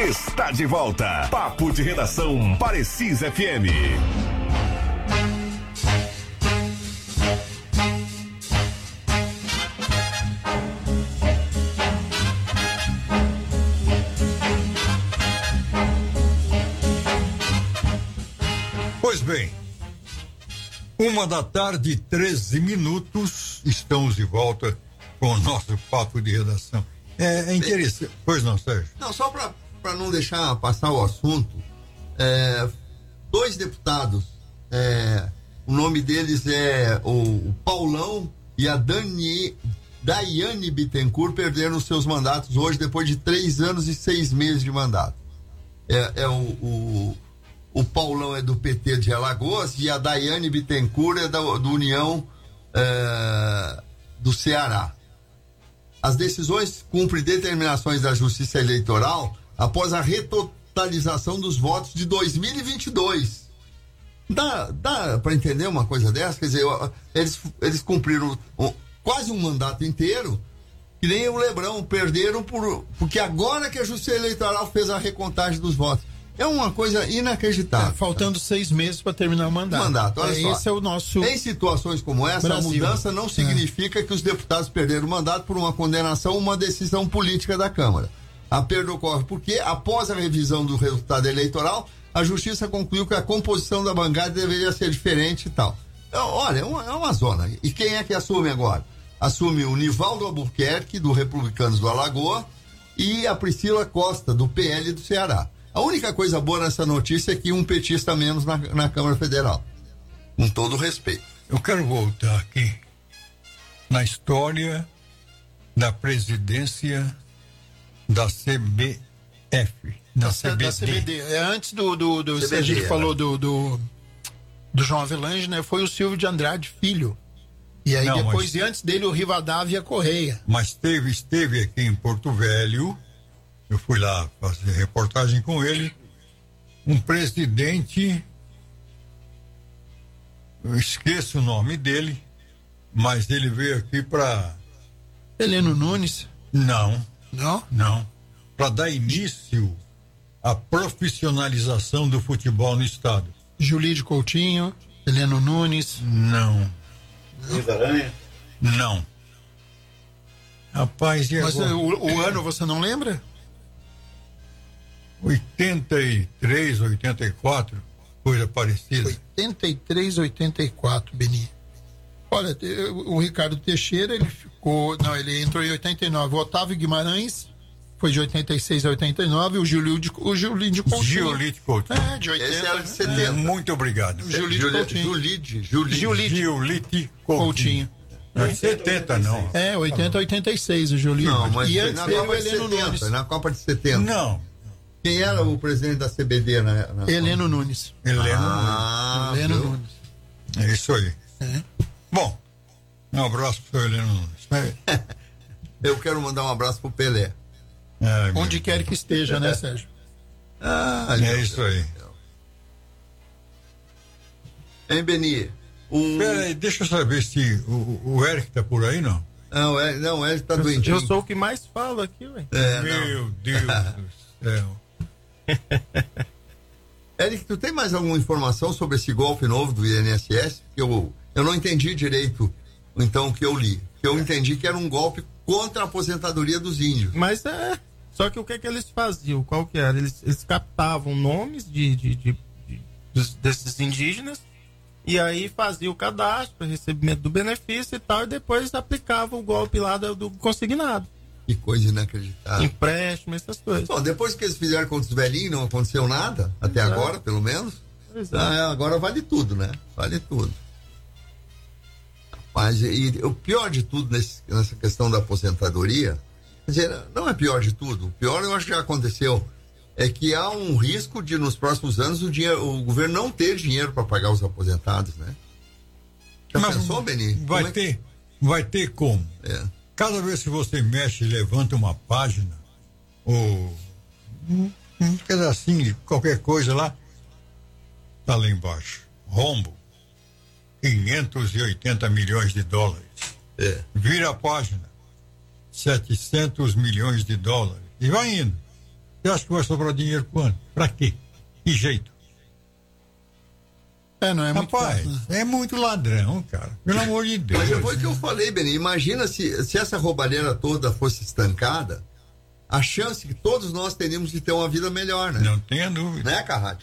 está de volta. Papo de Redação Parecis FM. Pois bem, 1h13, estamos de volta com o nosso Papo de Redação. É interessante. Pois não, Sérgio? Não, só para não deixar passar o assunto, dois deputados, o nome deles é o Paulão e a Daiane Bittencourt, perderam seus mandatos hoje depois de 3 anos e 6 meses de mandato. O Paulão é do PT de Alagoas e a Daiane Bittencourt é do União do Ceará. As decisões cumprem determinações da Justiça Eleitoral após a retotalização dos votos de 2022. Dá para entender uma coisa dessa? Quer dizer, eles cumpriram quase um mandato inteiro, que nem o Lebrão, perderam porque agora que a Justiça Eleitoral fez a recontagem dos votos. É uma coisa inacreditável. Faltando 6 meses para terminar o mandato. Olha só. Esse é o nosso. Em situações como essa, Brasil. A mudança não significa que os deputados perderam o mandato por uma condenação ou uma decisão política da Câmara. A perda ocorre porque, após a revisão do resultado eleitoral, a Justiça concluiu que a composição da bancada deveria ser diferente e tal. Então, olha, é uma zona. E quem é que assume agora? Assume o Nivaldo Albuquerque, do Republicanos do Alagoa, e a Priscila Costa, do PL do Ceará. A única coisa boa nessa notícia é que um petista menos na Câmara Federal. Com todo respeito. Eu quero voltar aqui na história da presidência da CBF. Da CBD. Antes do CBD, a gente falou do João Avelange, né? Foi o Silvio de Andrade Filho. E aí e antes dele o Rivadavia Correia. Mas esteve aqui em Porto Velho. Eu fui lá fazer reportagem com ele. Um presidente, eu esqueço o nome dele, mas ele veio aqui para... Heleno Nunes? Não. Não? Não. Para dar início à profissionalização do futebol no estado. Julide Coutinho, Heleno Nunes? Não. Aranha? Não. Rapaz, e mas agora? O ano você não lembra? 83, 84, coisa parecida. 83, 84, Beni. Olha, o Ricardo Teixeira, ele entrou em 89. O Otávio Guimarães foi de 86 a 89. O Julide Coutinho. Julide Coutinho. De 80. Esse era de 70. Muito obrigado. Julide Coutinho. Não é 70, não. 80 a 86, o Julide. Não, mas e antes dele o Heleno Nunes. Na Copa de 70. Não. Quem era o presidente da CBD Heleno Nunes. Heleno Nunes. É isso aí. Bom, um abraço pro Heleno Nunes. Eu quero mandar um abraço pro Pelé. Onde quer que esteja, né, Sérgio? É isso aí. Hein, Beni? Peraí, deixa eu saber se o Eric tá por aí, não? Não, o Eric tá doentinho. Eu sou o que mais falo aqui, ué. Meu Deus do céu. Eric, tu tem mais alguma informação sobre esse golpe novo do INSS? Eu não entendi direito, então, o que eu li. Eu entendi que era um golpe contra a aposentadoria dos índios. Mas só que o que eles faziam? Qual que era? Eles captavam nomes desses indígenas e aí faziam o cadastro para recebimento do benefício e tal, e depois aplicavam o golpe lá do consignado. Que coisa inacreditável. Empréstimo, essas coisas. Bom, depois que eles fizeram contra os velhinhos, não aconteceu nada, até agora, pelo menos. Agora vale tudo, né? Vale tudo. Mas o pior de tudo nessa questão da aposentadoria, quer dizer, não é pior de tudo. O pior, eu acho que já aconteceu, é que há um risco de, nos próximos anos, o governo não ter dinheiro para pagar os aposentados, né? Já pensou, Beni? Vai ter como? Cada vez que você mexe e levanta uma página, ou um pedacinho de qualquer coisa lá, tá lá embaixo. Rombo. 580 milhões de dólares. Vira a página. 700 milhões de dólares. E vai indo. Você acha que vai sobrar dinheiro quando? Pra quê? Que jeito? Não é muito Rapaz, fácil, né? é muito ladrão, cara. Pelo amor de Deus. Mas foi o que eu falei, Beni. Imagina se essa roubalheira toda fosse estancada, a chance que todos nós teríamos de ter uma vida melhor, né? Não tenha dúvida. Né, Carrati?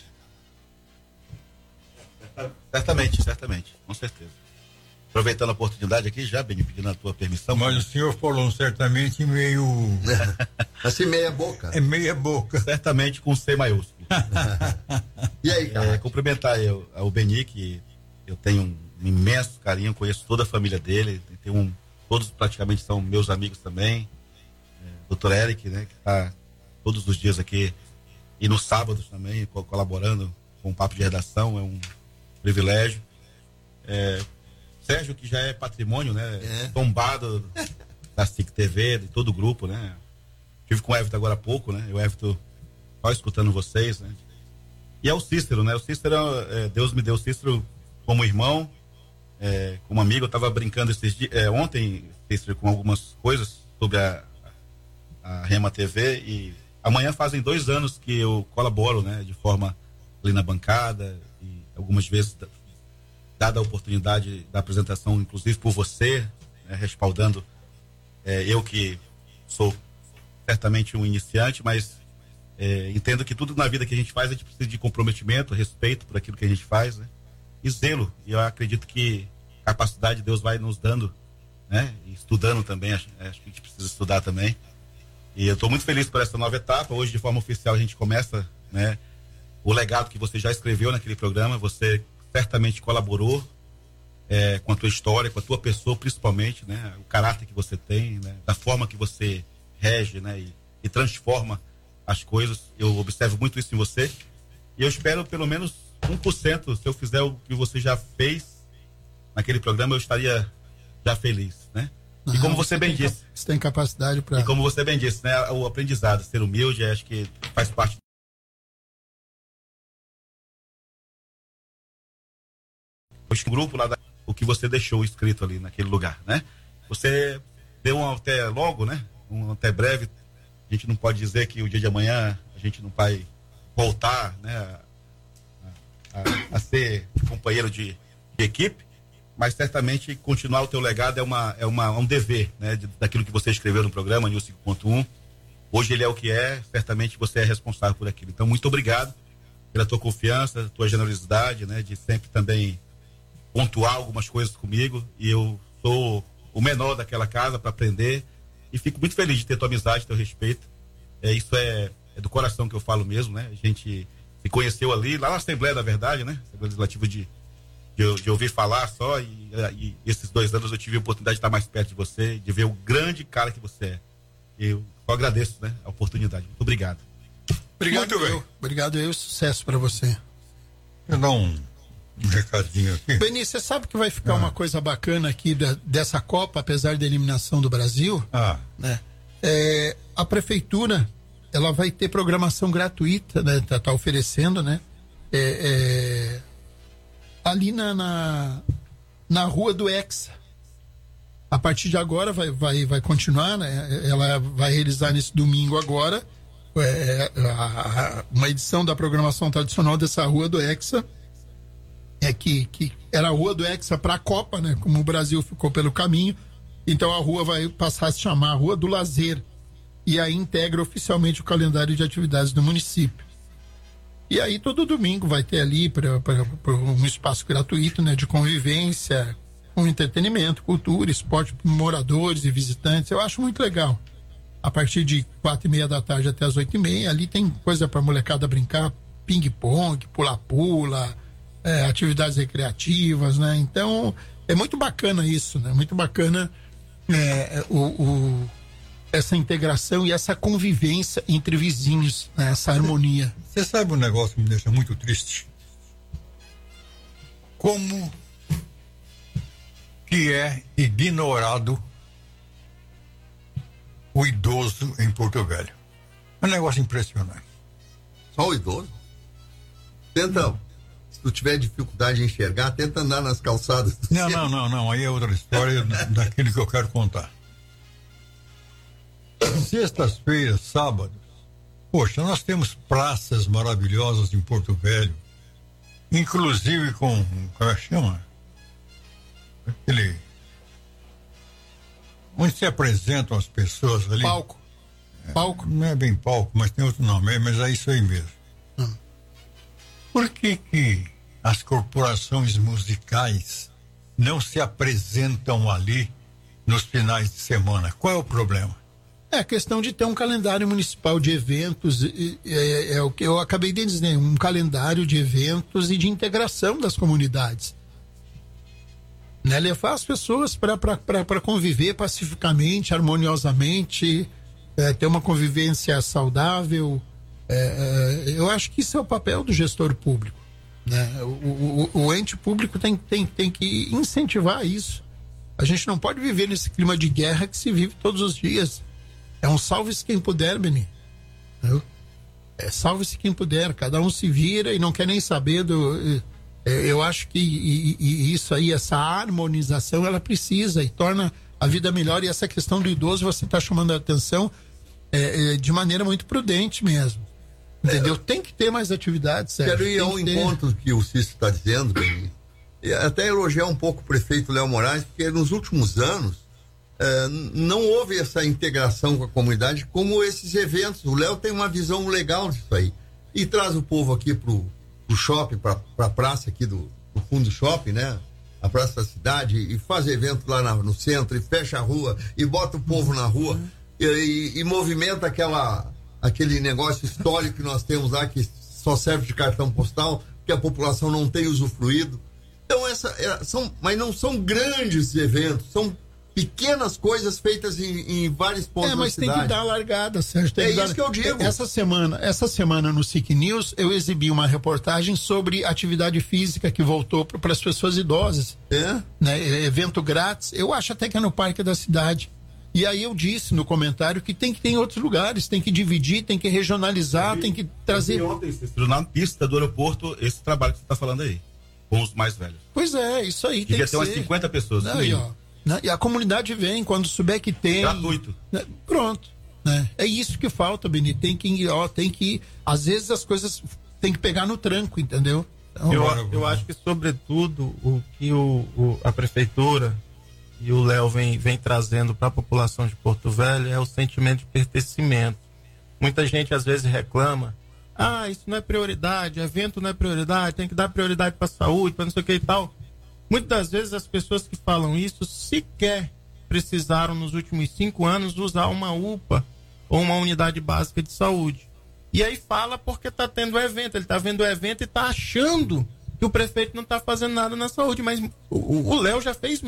Certamente, com certeza. Aproveitando a oportunidade aqui, já, Beni, pedindo a tua permissão. Mas o senhor falou certamente meio... Assim, meia boca. É meia boca. Certamente com C maiúsculo. E aí, cara? Cumprimentar o Beni, que eu tenho um imenso carinho, conheço toda a família dele, todos praticamente são meus amigos também. Dr. Eric, né, que está todos os dias aqui e nos sábados também, colaborando com o Papo de Redação, é um privilégio. Sérgio, que já é patrimônio, né, tombado da SIC TV, de todo o grupo, né. Estive com o Everton agora há pouco, né, e o Everton só escutando vocês, né. E é o Cícero, né, o Cícero, Deus me deu o Cícero como irmão, como amigo. Eu estava brincando ontem, Cícero, com algumas coisas sobre a Rema TV, e amanhã fazem 2 anos que eu colaboro, né, de forma ali na bancada, e algumas vezes dada a oportunidade da apresentação, inclusive por você, né, respaldando eu que sou certamente um iniciante, mas entendo que tudo na vida que a gente faz, a gente precisa de comprometimento, respeito por aquilo que a gente faz, né, e zelo, e eu acredito que capacidade Deus vai nos dando, né, e estudando também, acho que a gente precisa estudar também. E eu estou muito feliz por essa nova etapa. Hoje, de forma oficial, a gente começa, né, o legado que você já escreveu naquele programa. Você certamente colaborou com a tua história, com a tua pessoa, principalmente, né, o caráter que você tem, né, da forma que você rege, né, e transforma as coisas. Eu observo muito isso em você. E eu espero pelo menos 1%. Se eu fizer o que você já fez naquele programa, eu estaria já feliz, né? E como você bem disse... Você tem capacidade para... E como você bem disse, né? O aprendizado, ser humilde, acho que faz parte... O grupo lá, o que você deixou escrito ali naquele lugar, né? Você deu um até logo, né? Um até breve. A gente não pode dizer que o dia de amanhã a gente não vai voltar, né? A ser companheiro de equipe. Mas certamente continuar o teu legado é um dever, né, daquilo que você escreveu no programa News 5.1. Hoje ele é o que é, certamente você é responsável por aquilo. Então, muito obrigado pela tua confiança, tua generosidade, né, de sempre também pontuar algumas coisas comigo. E eu sou o menor daquela casa para aprender e fico muito feliz de ter tua amizade, teu respeito. Isso é do coração que eu falo mesmo, né? A gente se conheceu ali, lá na Assembleia da Verdade, né? Assembleia Legislativa de ouvir falar só, e esses 2 anos eu tive a oportunidade de estar mais perto de você, de ver o grande cara que você é. Eu só agradeço, né, a oportunidade. Muito obrigado. Obrigado eu, sucesso para você. Eu dar um recadinho aqui. Beni, você sabe que vai ficar uma coisa bacana aqui dessa Copa, apesar da eliminação do Brasil? Né? A prefeitura, ela vai ter programação gratuita, né? Tá oferecendo, né? Ali na rua do Hexa. A partir de agora vai continuar, né? Ela vai realizar nesse domingo agora uma edição da programação tradicional dessa rua do Hexa, que era a rua do Hexa para a Copa, né? Como o Brasil ficou pelo caminho, então a rua vai passar a se chamar Rua do Lazer, e aí integra oficialmente o calendário de atividades do município. E aí todo domingo vai ter ali para um espaço gratuito, né, de convivência, com entretenimento, cultura, esporte para moradores e visitantes. Eu acho muito legal. A partir de 4:30 da tarde até as 8:30, ali tem coisa para molecada brincar, ping-pong, pula-pula, atividades recreativas, né? Então é muito bacana isso, né? Muito bacana essa integração e essa convivência entre vizinhos, né? Essa harmonia. Você sabe um negócio que me deixa muito triste? Como que é ignorado o idoso em Porto Velho. É um negócio impressionante. Só o idoso? Tenta, se tu tiver dificuldade em enxergar, tenta andar nas calçadas. Não, aí é outra história daquilo que eu quero contar. Sextas-feiras, sábados, Poxa, nós temos praças maravilhosas em Porto Velho, inclusive com, como é que chama? Aquele, onde se apresentam as pessoas ali. Palco. Palco. Não é bem palco, mas tem outro nome, mas é isso aí mesmo. Por que as corporações musicais não se apresentam ali nos finais de semana? Qual é o problema? É a questão de ter um calendário municipal de eventos, é o que eu acabei de dizer, um calendário de eventos e de integração das comunidades. Né? Levar as pessoas para conviver pacificamente, harmoniosamente, ter uma convivência saudável. Eu acho que isso é o papel do gestor público. Né? O ente público tem que incentivar isso. A gente não pode viver nesse clima de guerra que se vive todos os dias. É um salve-se quem puder, Beni. Salve-se quem puder. Cada um se vira e não quer nem saber do... Eu acho que isso aí, essa harmonização, ela precisa e torna a vida melhor. E essa questão do idoso, você está chamando a atenção de maneira muito prudente mesmo. Entendeu? Tem que ter mais atividades, Sérgio. Quero ir ao encontro que o Cícero está dizendo, Beni. E até elogiar um pouco o prefeito Léo Moraes, porque nos últimos anos não houve essa integração com a comunidade como esses eventos. O Léo tem uma visão legal disso aí. E traz o povo aqui pro shopping, pra praça aqui do fundo do shopping, né? A praça da cidade, e faz evento lá no centro, e fecha a rua, e bota o povo na rua, e movimenta aquele negócio histórico que nós temos lá, que só serve de cartão postal, que a população não tem usufruído. Então, mas não são grandes eventos, são pequenas coisas feitas em vários pontos da cidade. Mas tem que dar a largada, Sérgio. Isso que eu digo. Essa semana no SIC News, eu exibi uma reportagem sobre atividade física que voltou para as pessoas idosas. Né? Evento grátis. Eu acho até que é no Parque da Cidade. E aí eu disse no comentário que tem que ter em outros lugares, tem que dividir, tem que regionalizar, tem que trazer... Ontem, na pista do aeroporto, esse trabalho que você está falando aí, com os mais velhos. Pois é, isso aí. Devia ter umas 50 pessoas. Não, e a comunidade vem, quando souber que tem... Gratuito. Né? Pronto. Né? É isso que falta, Beni. Tem que... Às vezes as coisas tem que pegar no tranco, entendeu? Então, eu acho que, sobretudo, o que a prefeitura e o Léo vem trazendo para a população de Porto Velho é o sentimento de pertencimento. Muita gente, às vezes, reclama: isso não é prioridade, evento não é prioridade, tem que dar prioridade para a saúde, para não sei o que e tal. Muitas das vezes as pessoas que falam isso sequer precisaram nos últimos 5 anos usar uma UPA ou uma unidade básica de saúde. E aí fala porque está tendo evento, ele está vendo o evento e está achando que o prefeito não está fazendo nada na saúde, mas o Léo já fez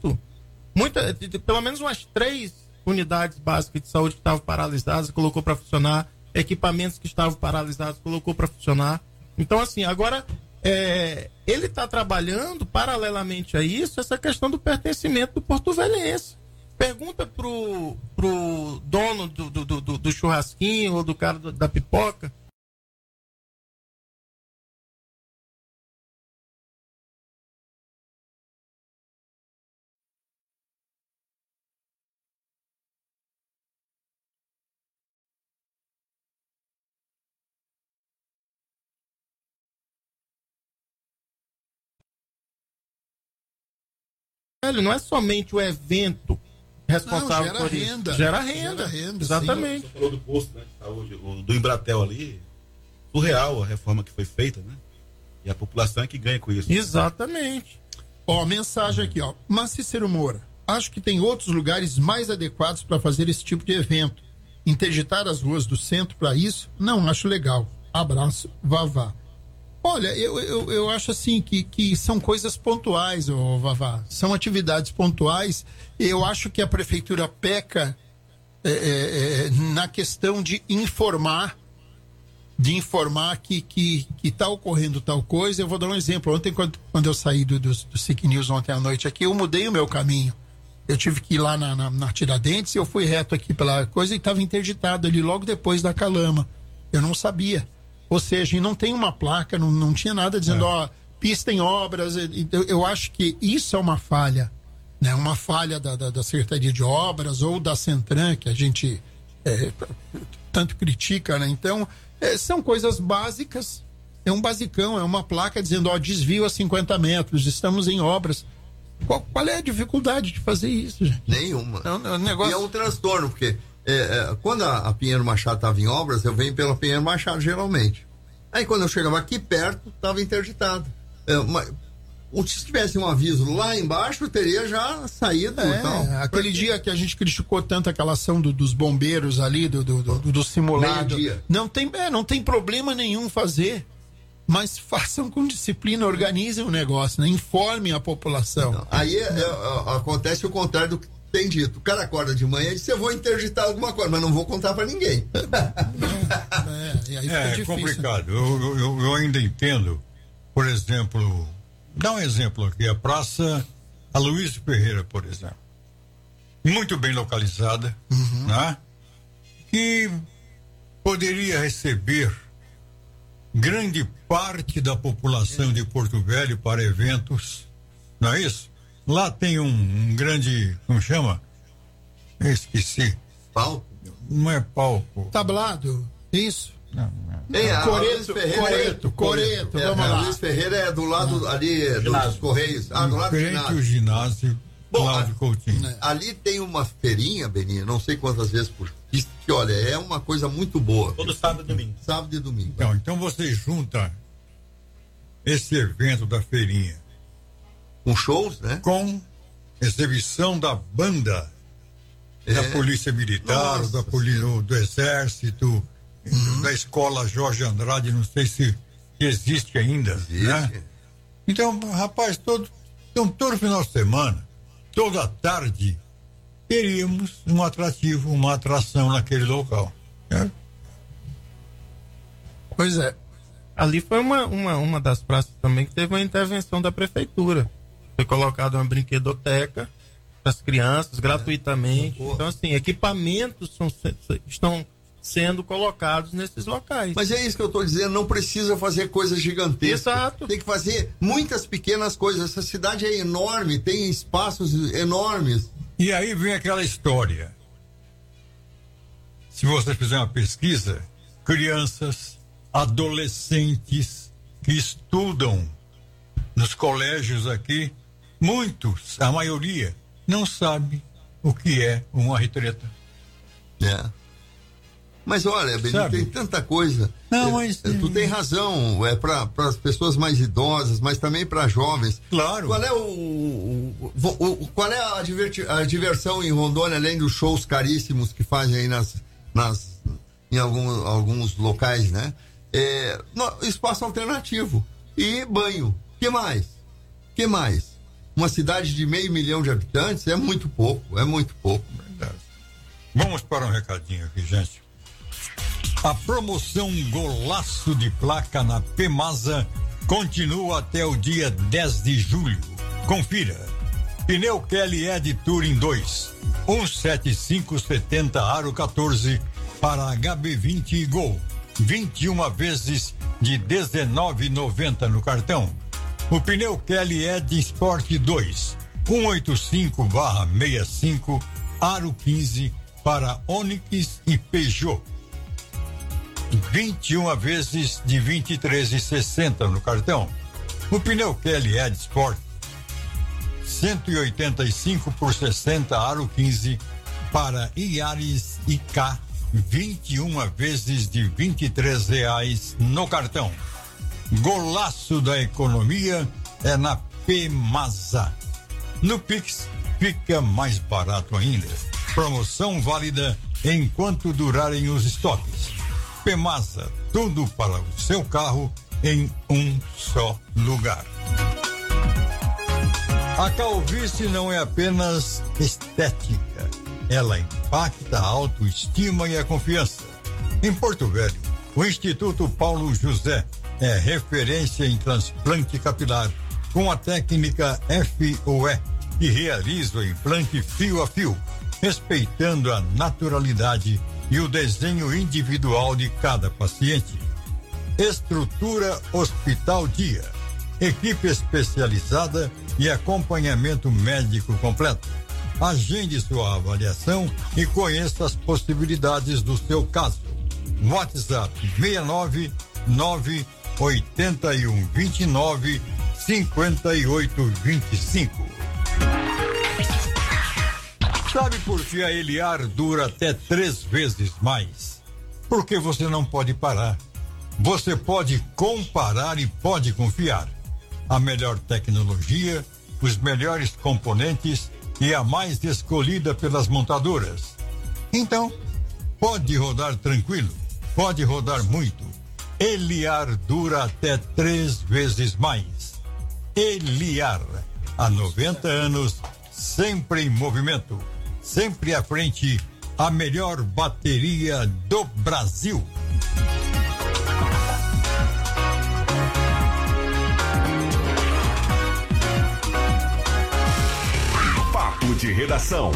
pelo menos umas 3 unidades básicas de saúde que estavam paralisadas, colocou para funcionar, equipamentos que estavam paralisados, colocou para funcionar. Então, assim, agora ele está trabalhando paralelamente a isso, essa questão do pertencimento do porto-velhense. Pergunta pro dono do churrasquinho ou do cara da pipoca. Não é somente o evento responsável por isso. Gera renda. Exatamente. Você falou do posto, né, de saúde, do Embratel ali, surreal a reforma que foi feita, né? E a população é que ganha com isso. Exatamente. Ó, mensagem aqui, ó. Mas Cícero Moura, acho que tem outros lugares mais adequados para fazer esse tipo de evento. Interditar as ruas do centro para isso, não acho legal. Abraço, Vavá. Olha, eu acho assim que são coisas pontuais, Vavá. São atividades pontuais. Eu acho que a prefeitura peca na questão de informar que está ocorrendo tal coisa. Eu vou dar um exemplo. Ontem, quando eu saí do SIC News ontem à noite aqui, eu mudei o meu caminho. Eu tive que ir lá na Tiradentes e eu fui reto aqui pela coisa e estava interditado ali logo depois da Calama. Eu não sabia. Ou seja, e não tem uma placa, não tinha nada dizendo, pista em obras. Eu acho que isso é uma falha, né? Uma falha da Secretaria de Obras ou da Centran, que a gente tanto critica, né? Então, são coisas básicas, é um basicão, é uma placa dizendo, desvio a 50 metros, estamos em obras. Qual é a dificuldade de fazer isso, gente? Nenhuma. Negócio... E é um transtorno, porque quando a Pinheiro Machado estava em obras, eu venho pela Pinheiro Machado, geralmente. Aí quando eu chegava aqui perto, estava interditado. Se tivesse um aviso lá embaixo, teria já saído. Aquele dia que a gente criticou tanto aquela ação dos bombeiros ali, do simulado. Não tem problema nenhum fazer. Mas façam com disciplina, organizem o negócio, né? Informem a população. Então, aí acontece o contrário do que tem dito. O cara acorda de manhã e diz, eu vou interditar alguma coisa, mas não vou contar para ninguém. E aí fica difícil, complicado. Né? Eu ainda entendo, por exemplo, dá um exemplo aqui, a Praça Aloysio Ferreira, por exemplo. Muito bem localizada, né? Que poderia receber grande parte da população de Porto Velho para eventos, não é isso? Lá tem um grande, como chama? Eu esqueci. Palco? Não é palco. Tablado, isso. Não. Coreto, vamos lá. Luiz Ferreira é do lado ali dos Correios. Do lado do ginásio. O ginásio. Bom, lá de Coutinho. Ali tem uma feirinha, Beninha, não sei quantas vezes por que olha, é uma coisa muito boa. Todo sábado e domingo. Sábado e domingo. Então você junta esse evento da feirinha com shows, né? Com exibição da banda da Polícia Militar, do Exército, da Escola Jorge Andrade, não sei se existe ainda. Né? Então, rapaz, todo final de semana, toda tarde, teríamos um atrativo, uma atração naquele local. Né? Pois é. Ali foi uma das praças também que teve uma intervenção da prefeitura. Foi colocada uma brinquedoteca para as crianças, gratuitamente. Então, assim, equipamentos estão sendo colocados nesses locais. Mas é isso que eu estou dizendo, não precisa fazer coisas gigantescas. Exato. Tem que fazer muitas pequenas coisas. Essa cidade é enorme, tem espaços enormes. E aí vem aquela história. Se você fizer uma pesquisa, crianças, adolescentes que estudam nos colégios aqui, muitos, a maioria, não sabe o que é uma retreta. Mas olha, Benito, tem tanta coisa. Não, mas tu tem razão, para as pessoas mais idosas, mas também para jovens. Claro. Qual é a diversão em Rondônia, além dos shows caríssimos que fazem aí em alguns locais, né? Espaço alternativo e banho. Que mais? Uma cidade de 500 mil de habitantes é muito pouco. Verdade. Vamos para um recadinho aqui, gente. A promoção Golaço de Placa na Pemasa continua até o dia 10 de julho. Confira. Pneu Kelly Ed Touring 2, 17570 aro 14 para HB20 e Gol. 21 vezes de R$19,90 no cartão. O pneu Kelly Ed Sport 2, 185/65, aro 15 para Onix e Peugeot. 21 vezes de R$23,60 no cartão. O pneu Kelly Ed Sport 185 por 60, aro 15 para Yaris IK, 21 vezes de R$23 no cartão. Golaço da economia é na Pemasa. No Pix fica mais barato ainda. Promoção válida enquanto durarem os estoques. Pemasa, tudo para o seu carro em um só lugar. A calvície não é apenas estética, ela impacta a autoestima e a confiança. Em Porto Velho, o Instituto Paulo José é referência em transplante capilar com a técnica FOE, que realiza o implante fio a fio, respeitando a naturalidade e o desenho individual de cada paciente. Estrutura Hospital Dia, equipe especializada e acompanhamento médico completo. Agende sua avaliação e conheça as possibilidades do seu caso. WhatsApp 69981295825. Sabe por que a Eliar dura até 3 vezes mais? Porque você não pode parar. Você pode comparar e pode confiar. A melhor tecnologia, os melhores componentes e a mais escolhida pelas montadoras. Então, pode rodar tranquilo, pode rodar muito. Eliar dura até 3 vezes mais. Eliar, há 90 anos, sempre em movimento, sempre à frente, a melhor bateria do Brasil. Papo de Redação.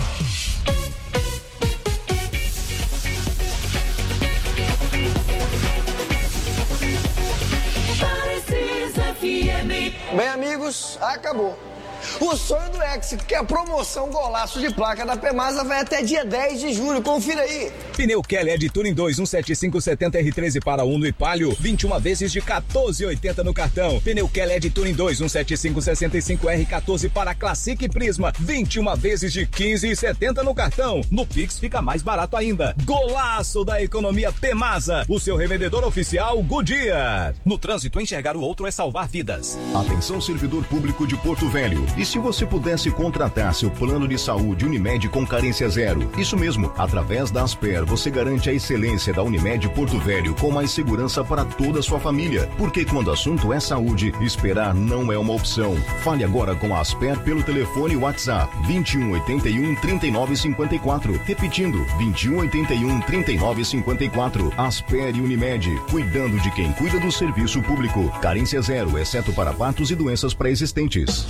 Bem, amigos, acabou. O sonho do Éxito, que é a promoção Golaço de Placa da Pemasa, vai até dia 10 de julho. Confira aí. Pneu Kelly Tuning 2 17570 R13 para Uno e Palio, 21 vezes de 14,80 no cartão. Pneu Kelly Tuning 2 17565 R14 para Classic e Prisma, 21 vezes de 15,70 no cartão. No Pix fica mais barato ainda. Golaço da economia Pemasa, o seu revendedor oficial Goodyear. No trânsito, enxergar o outro é salvar vidas. Atenção, servidor público de Porto Velho. E se você pudesse contratar seu plano de saúde Unimed com carência zero? Isso mesmo, através da Asper, você garante a excelência da Unimed Porto Velho com mais segurança para toda a sua família. Porque quando o assunto é saúde, esperar não é uma opção. Fale agora com a Asper pelo telefone WhatsApp 2181 3954. Repetindo, 2181 3954. Asper e Unimed, cuidando de quem cuida do serviço público. Carência zero, exceto para partos e doenças pré-existentes.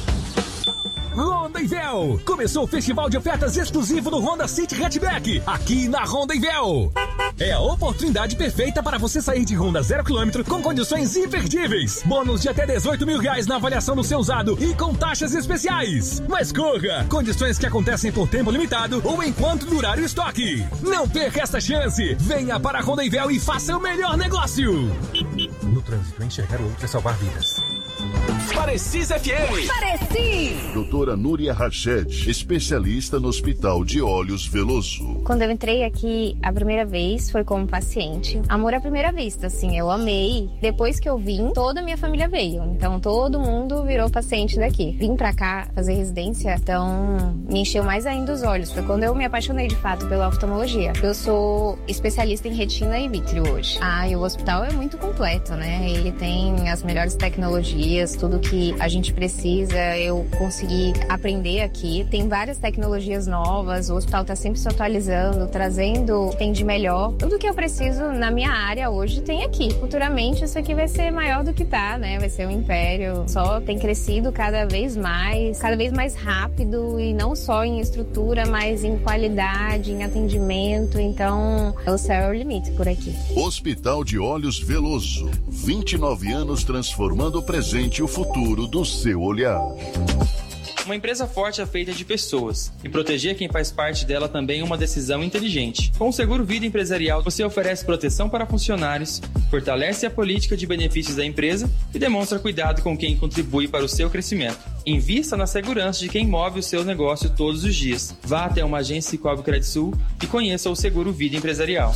Rondonvel! Começou o festival de ofertas exclusivo do Honda City Hatchback, aqui na Rondonvel. É a oportunidade perfeita para você sair de Honda 0 km com condições imperdíveis. Bônus de até R$18 mil na avaliação do seu usado e com taxas especiais. Mas corra! Condições que acontecem por tempo limitado ou enquanto durar o estoque. Não perca essa chance! Venha para a Rondonvel e faça o melhor negócio! No trânsito, enxergar o outro é salvar vidas. Parecis FM. Parecis. Doutora Núria Rached, especialista no Hospital de Olhos Veloso. Quando eu entrei aqui a primeira vez foi como paciente. Amor à primeira vista, assim, eu amei. Depois que eu vim, toda a minha família veio. Então todo mundo virou paciente daqui. Vim pra cá fazer residência, então me encheu mais ainda os olhos. Foi quando eu me apaixonei de fato pela oftalmologia. Eu sou especialista em retina e vítreo hoje. E o hospital é muito completo, né? Ele tem as melhores tecnologias, tudo que a gente precisa, eu consegui aprender aqui. Tem várias tecnologias novas, o hospital está sempre se atualizando, trazendo o que tem de melhor. Tudo que eu preciso na minha área hoje tem aqui. Futuramente isso aqui vai ser maior do que tá, né? Vai ser um império. Só tem crescido cada vez mais rápido, e não só em estrutura, mas em qualidade, em atendimento. Então, o céu é o limite por aqui. Hospital de Olhos Veloso, 29 anos transformando o presente e o futuro do seu olhar. Uma empresa forte é feita de pessoas, e proteger quem faz parte dela também é uma decisão inteligente. Com o Seguro Vida Empresarial, você oferece proteção para funcionários, fortalece a política de benefícios da empresa e demonstra cuidado com quem contribui para o seu crescimento. Invista na segurança de quem move o seu negócio todos os dias. Vá até uma agência Cicobi Credisul e conheça o Seguro Vida Empresarial.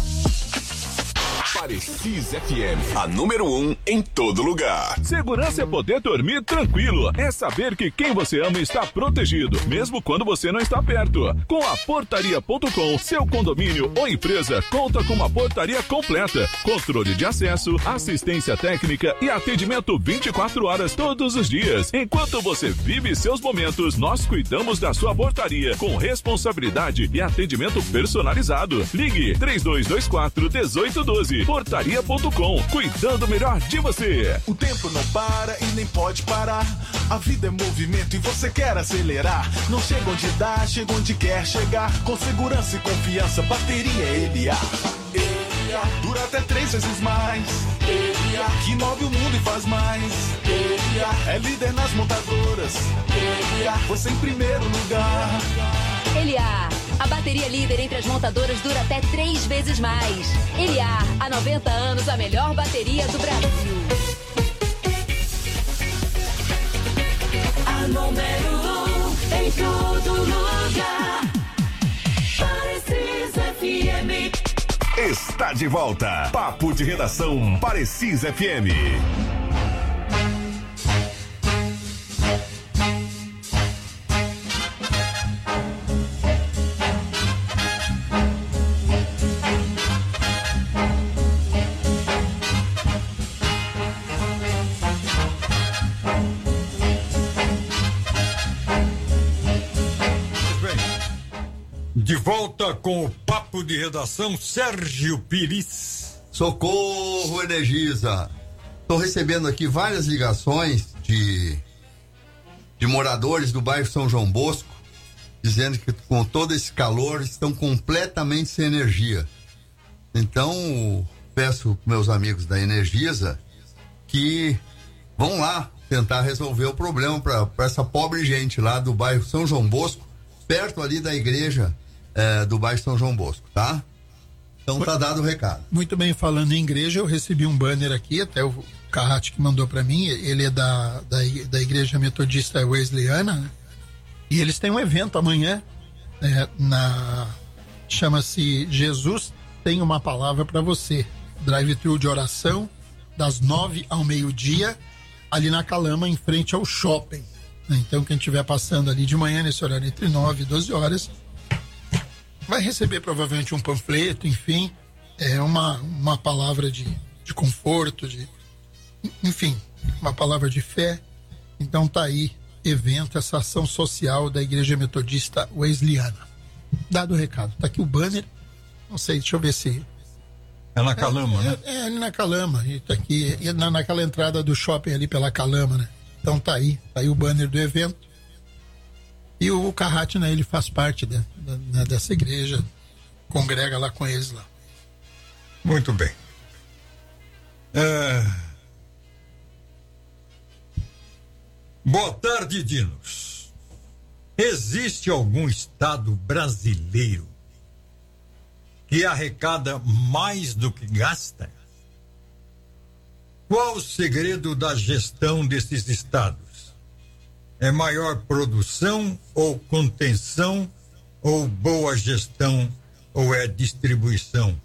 Parecis FM, a número 1 em todo lugar. Segurança é poder dormir tranquilo. É saber que quem você ama está protegido, mesmo quando você não está perto. Com a Portaria.com, seu condomínio ou empresa conta com uma portaria completa, controle de acesso, assistência técnica e atendimento 24 horas todos os dias. Enquanto você vive seus momentos, nós cuidamos da sua portaria com responsabilidade e atendimento personalizado. Ligue 3224-1812. Portaria.com, cuidando melhor de você. O tempo não para e nem pode parar. A vida é movimento e você quer acelerar. Não chega onde dá, chega onde quer chegar. Com segurança e confiança, bateria Eliar. Eliar dura até 3 vezes mais. Eliar que move o mundo e faz mais. Eliar é líder nas montadoras. Eliar você em primeiro lugar. Eliar, a bateria líder líder entre as montadoras dura até 3 vezes mais. Eliar, há 90 anos, a melhor bateria do Brasil. A número 1 em todo lugar. Parecis FM. Está de volta. Papo de Redação Parecis FM. De volta com o Papo de Redação, Sérgio Pires. Socorro, Energisa. Estou recebendo aqui várias ligações de moradores do bairro São João Bosco, dizendo que com todo esse calor estão completamente sem energia. Então, peço meus amigos da Energisa que vão lá tentar resolver o problema para essa pobre gente lá do bairro São João Bosco, perto ali da igreja do bairro São João Bosco, tá? Então tá dado o recado. Muito bem, falando em igreja, eu recebi um banner aqui, até o Carrati que mandou para mim, ele é da igreja metodista wesleyana, né? E eles têm um evento amanhã, chama-se Jesus Tem Uma Palavra para Você, drive-thru de oração, das 9 ao meio-dia, ali na Calama, em frente ao shopping. Então quem estiver passando ali de manhã, nesse horário entre 9 e 12 horas, vai receber provavelmente um panfleto, enfim, uma palavra de conforto, enfim, uma palavra de fé. Então tá aí, evento, essa ação social da Igreja Metodista Wesleyana. Dado o recado, tá aqui o banner, não sei, deixa eu ver se... É na Calama, né? É ali na Calama, e tá aqui, naquela entrada do shopping ali pela Calama, né? Então tá aí o banner do evento. E o Carrati, né, ele faz parte dessa igreja, congrega lá com eles lá. Muito bem. Boa tarde, Dinos. Existe algum estado brasileiro que arrecada mais do que gasta? Qual o segredo da gestão desses estados? É maior produção ou contenção, ou boa gestão, ou é distribuição?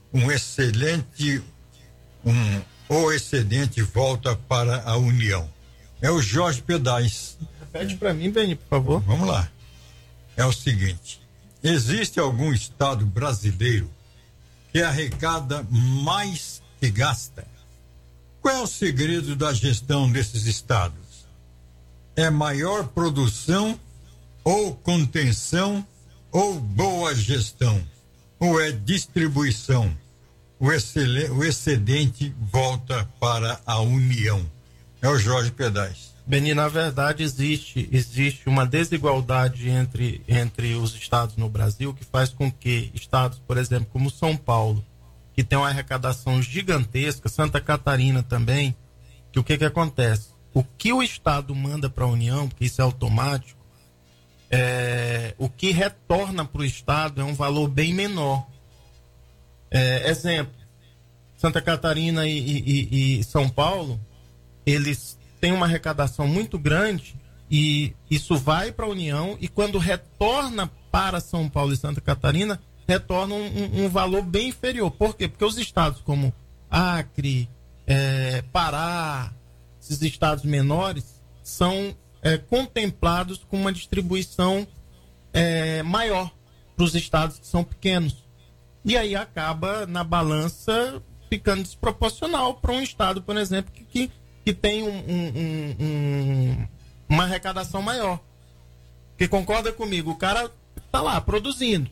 O excedente volta para a União. É o Jorge Pedais. Repete para mim, Beni, por favor. Vamos lá. É o seguinte: existe algum estado brasileiro que arrecada mais que gasta? Qual é o segredo da gestão desses estados? É maior produção ou contenção ou boa gestão? Ou é distribuição? O excedente volta para a União. É o Jorge Pedais. Beni, na verdade existe uma desigualdade entre os estados no Brasil, que faz com que estados, por exemplo, como São Paulo, que tem uma arrecadação gigantesca, Santa Catarina também, que o que acontece? O que o Estado manda para a União, porque isso é automático, o que retorna para o Estado é um valor bem menor. Exemplo, Santa Catarina e São Paulo, eles têm uma arrecadação muito grande e isso vai para a União, e quando retorna para São Paulo e Santa Catarina, retorna um valor bem inferior. Por quê? Porque os estados como Acre, Pará, esses estados menores são contemplados com uma distribuição maior para os estados que são pequenos. E aí acaba na balança ficando desproporcional para um estado, por exemplo, que tem uma arrecadação maior. Porque concorda comigo, o cara está lá produzindo.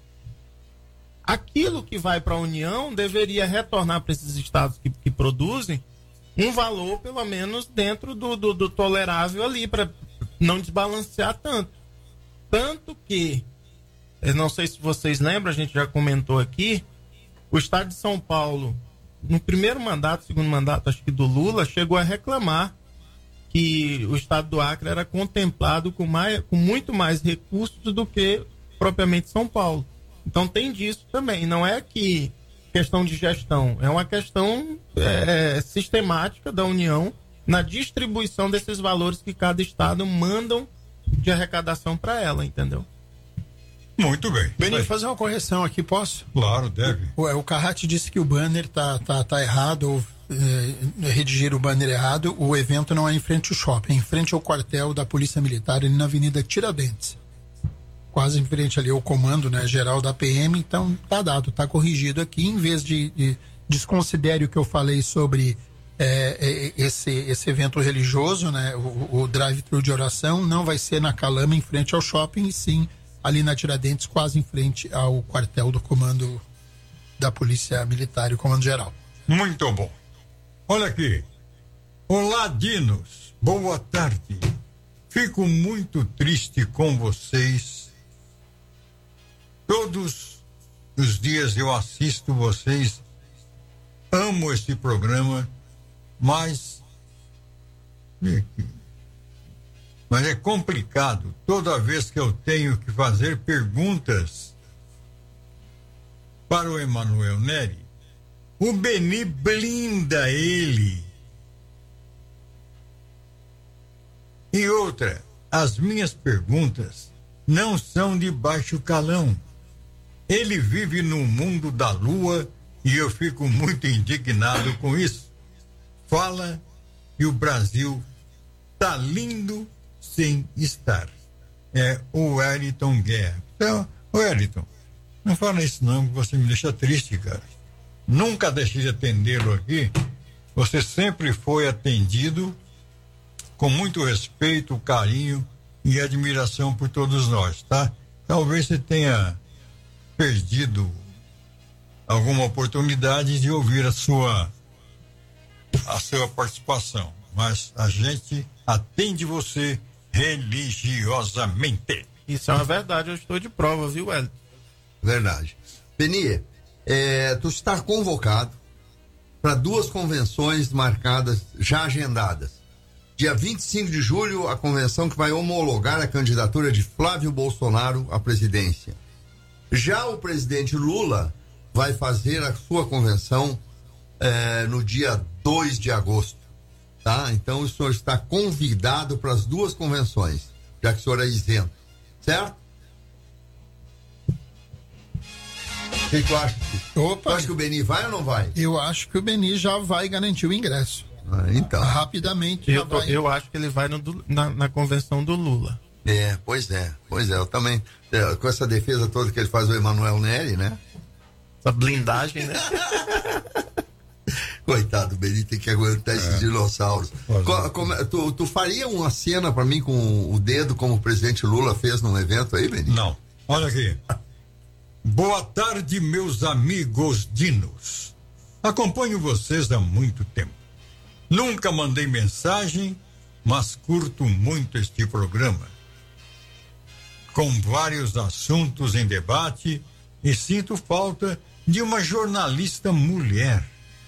Aquilo que vai para a União deveria retornar para esses estados que produzem um valor, pelo menos, dentro do tolerável ali, para não desbalancear tanto. Tanto que, eu não sei se vocês lembram, a gente já comentou aqui, o estado de São Paulo, no primeiro mandato, segundo mandato, acho que do Lula, chegou a reclamar que o estado do Acre era contemplado com muito mais recursos do que propriamente São Paulo. Então tem disso também. Não é que questão de gestão, é uma questão sistemática da União na distribuição desses valores que cada estado mandam de arrecadação para ela, entendeu? Muito bem. Benito, fazer uma correção aqui, posso? Claro, deve. O Carrati disse que o banner tá errado, ou redigir o banner errado. O evento não é em frente ao shopping, é em frente ao quartel da Polícia Militar, ali na Avenida Tiradentes. Quase em frente ali ao comando, né, geral da PM. Então tá dado, tá corrigido aqui. Em vez de desconsidere o que eu falei sobre esse evento religioso, né, o drive-thru de oração, não vai ser na Calama em frente ao shopping, e sim ali na Tiradentes, quase em frente ao quartel do comando da Polícia Militar e o comando geral. Muito bom. Olha aqui. Olá, Dinos. Boa tarde. Fico muito triste com vocês. Todos os dias eu assisto vocês. Amo esse programa, mas é complicado. Toda vez que eu tenho que fazer perguntas para o Emanuel Neri, o Beni blinda ele. E outra, as minhas perguntas não são de baixo calão. Ele vive no mundo da lua e eu fico muito indignado com isso. Fala que o Brasil tá lindo sem estar. É o Wellington Guerra. Então, Wellington, não fala isso não, que você me deixa triste, cara. Nunca deixei de atendê-lo aqui. Você sempre foi atendido com muito respeito, carinho e admiração por todos nós, tá? Talvez você tenha perdido alguma oportunidade de ouvir a sua participação, mas a gente atende você religiosamente. Isso é uma verdade, eu estou de prova, viu, Hélio? Verdade. Beni, tu está convocado para 2 convenções marcadas, já agendadas. Dia 25 de julho, a convenção que vai homologar a candidatura de Flávio Bolsonaro à presidência. Já o presidente Lula vai fazer a sua convenção no dia 2 de agosto. Tá? Então o senhor está convidado para as 2 convenções, já que o senhor é isento. Certo? O que tu acha? Opa! Tu acha que o Beni vai ou não vai? Eu acho que o Beni já vai garantir o ingresso. Então. Rapidamente. Eu acho que ele vai na convenção do Lula. Pois é. Eu também. Com essa defesa toda que ele faz o Emanuel Neri, né? Essa blindagem, né? Coitado, o Beni tem que aguentar esses dinossauros. Tu faria uma cena pra mim com o dedo como o presidente Lula fez num evento aí, Beni? Não. Olha aqui. Boa tarde, meus amigos dinos. Acompanho vocês há muito tempo. Nunca mandei mensagem, mas curto muito este programa. Com vários assuntos em debate, e sinto falta de uma jornalista mulher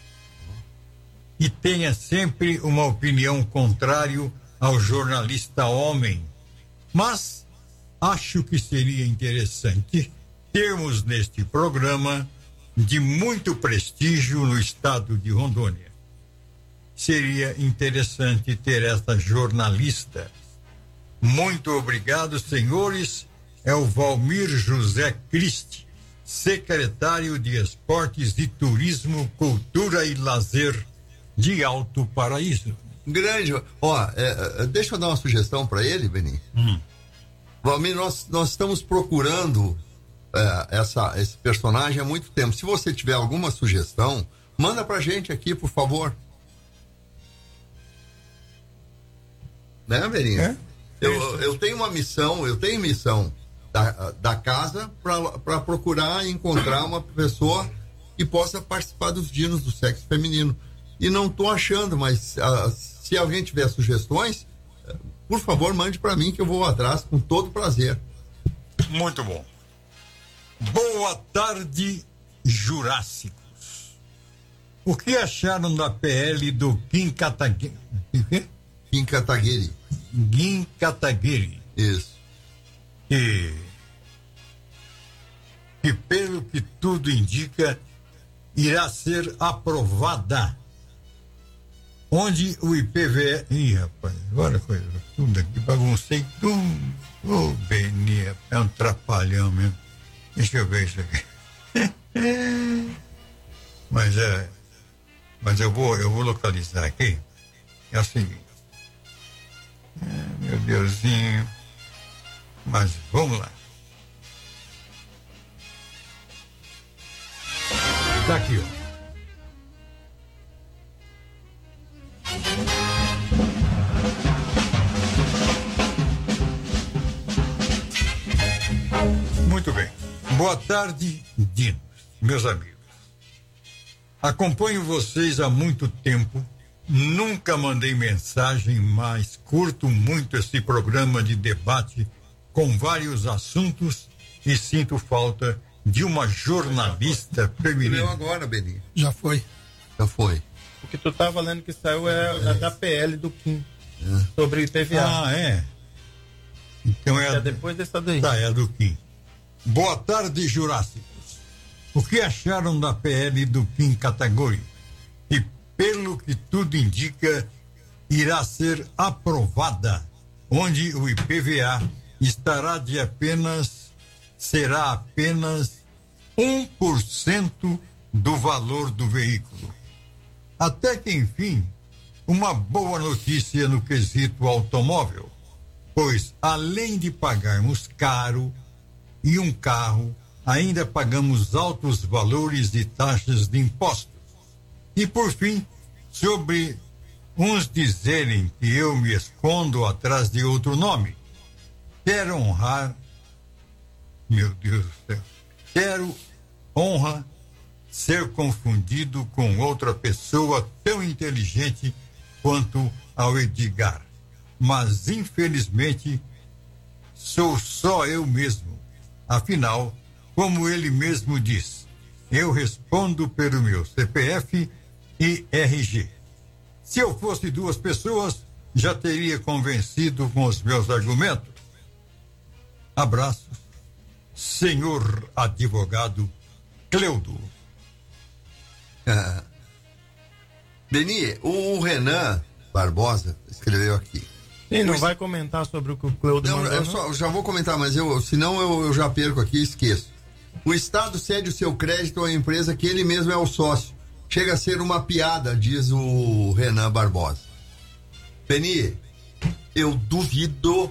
e tenha sempre uma opinião contrária ao jornalista homem. Mas acho que seria interessante termos neste programa de muito prestígio no estado de Rondônia. Seria interessante ter esta jornalista. Muito obrigado, senhores. É o Valmir José Cristi, secretário de Esportes e Turismo, Cultura e Lazer de Alto Paraíso. Grande. Deixa eu dar uma sugestão para ele, Beni. Valmir, nós estamos procurando esse personagem há muito tempo. Se você tiver alguma sugestão, manda pra gente aqui, por favor. Né, Beni? Eu tenho uma missão, missão da casa para procurar encontrar uma pessoa que possa participar dos dinos do sexo feminino. E não tô achando, mas se alguém tiver sugestões, por favor, mande para mim que eu vou atrás com todo prazer. Muito bom. Boa tarde, Jurássicos. O que acharam da PL do Kim Kataguiri? Kim Kataguiri. Kim Kataguiri. Isso. Que tudo indica, irá ser aprovada. Onde o IPVA... Ih, rapaz, agora coisa, tudo aqui, baguncei tudo. Ô, Beni, é um trapalhão mesmo. Deixa eu ver isso aqui. Mas eu vou localizar aqui. É o seguinte. Meu Deusinho. Mas vamos lá. Tá aqui, ó. Muito bem. Boa tarde, Dinos, meus amigos. Acompanho vocês há muito tempo. Nunca mandei mensagem, mas curto muito esse programa de debate com vários assuntos e sinto falta de uma jornalista feminina. Leu agora, Beni. Já foi. O que tu tava lendo que saiu é da PL do Kim. Sobre o IPVA. Ah, é? Então é depois dessa daí. Tá, é a do Kim. Boa tarde, Jurássicos. O que acharam da PL do Kim Category? E, pelo que tudo indica, irá ser aprovada, onde o IPVA será apenas 1% do valor do veículo. Até que, enfim, uma boa notícia no quesito automóvel, pois, além de pagarmos caro e um carro, ainda pagamos altos valores de taxas de impostos. E, por fim, sobre uns dizerem que eu me escondo atrás de outro nome, quero honrar, meu Deus do céu, quero honra ser confundido com outra pessoa tão inteligente quanto ao Edgar. Mas, infelizmente, sou só eu mesmo. Afinal, como ele mesmo diz, eu respondo pelo meu CPF e RG. Se eu fosse duas pessoas, já teria convencido com os meus argumentos. Abraços, senhor advogado Cleudo. Beni, o Renan Barbosa escreveu aqui. Sim, não vai comentar sobre o que o Cleudo mandou, eu já vou comentar, mas senão eu já perco aqui e esqueço. O Estado cede o seu crédito à empresa que ele mesmo é o sócio. Chega a ser uma piada, diz o Renan Barbosa. Beni, eu duvido